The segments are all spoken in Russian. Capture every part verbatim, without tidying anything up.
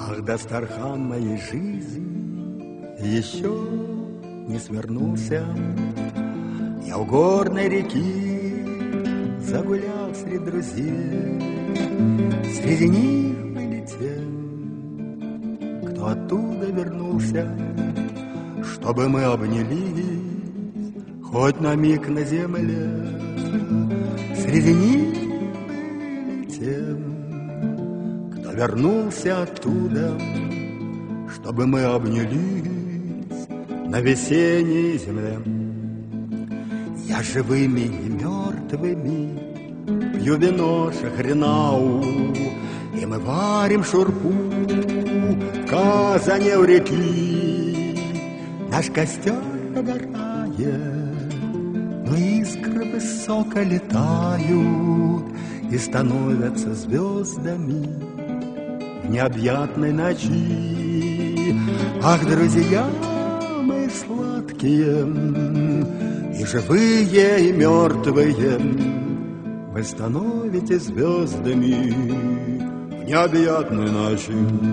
Ах, Дастархан моей жизни еще не свернулся. Я у горной реки загулял среди друзей. Среди них были те, кто оттуда вернулся, чтобы мы обнялись хоть на миг на земле. Среди них были те, кто вернулся оттуда, чтобы мы обнялись на весенней земле. Я живыми и мертвыми пью вино шахринау, и мы варим шурпу в казане у реки. Наш костер догорает, но искры высоко летают и становятся звездами в необъятной ночи. Ах, друзья мои сладкие, и живые, и мертвые, вы становитесь звездами в необъятной ночи.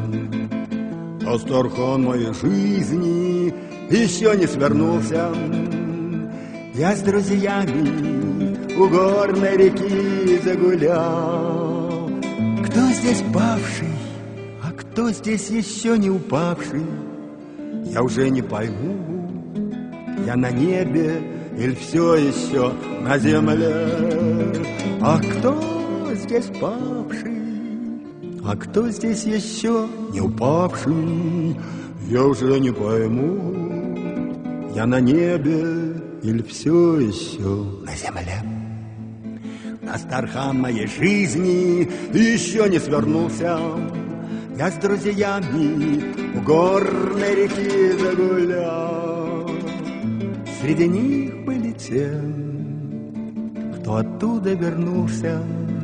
Дастархан моей жизни еще не свернулся. Я с друзьями у горной реки загулял. Кто здесь павший, а кто здесь еще не упавший, я уже не пойму. Я на небе или все еще на земле? А кто здесь павший, а кто здесь еще не упавший, я уже не пойму. Я на небе или все еще на земле? Дастархан моей жизни еще не свернулся. Я с друзьями у горной реки загулял. Среди них были те, кто оттуда вернулся.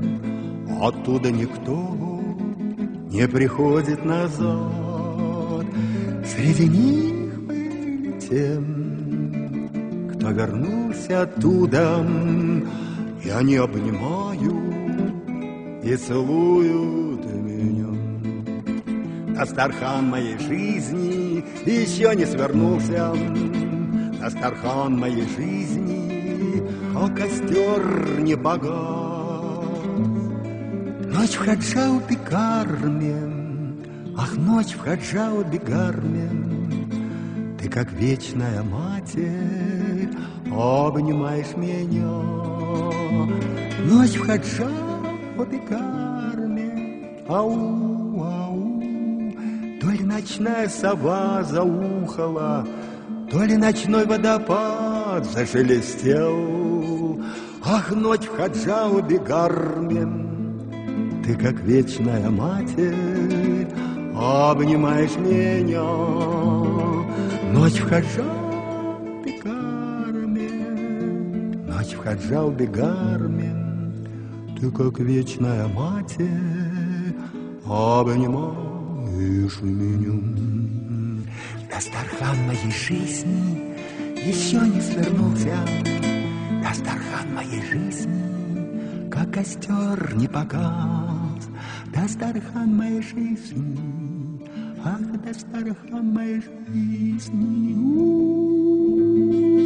Оттуда никто не приходит назад. Среди них были те, кто вернулся оттуда, и они обнимают и целуют меня. Дастархан моей жизни еще не свернулся. Дастархан моей жизни, а костер не погас. Ночь в Хаджау-Бигарме, ах, ночь в Хаджау-Бигарме, ты, как вечная матерь, обнимаешь меня. Ночь в Хаджау-Бигарме, ау, ау, то ли ночная сова заухала, то ли ночной водопад зашелестел. Ах, ночь в Хаджау-Бигарме, ты, как вечная матерь, обнимаешь меня. Ночь в Хаджау-Бигарме, ночь в Хаджау-Бигарме, ты, как вечная матерь, обнимаешь меня. Дастархан моей жизни еще не свернулся. Дастархан моей жизни, как костер не погас. Дастархан моей жизни, ах, Дастархан моей жизни.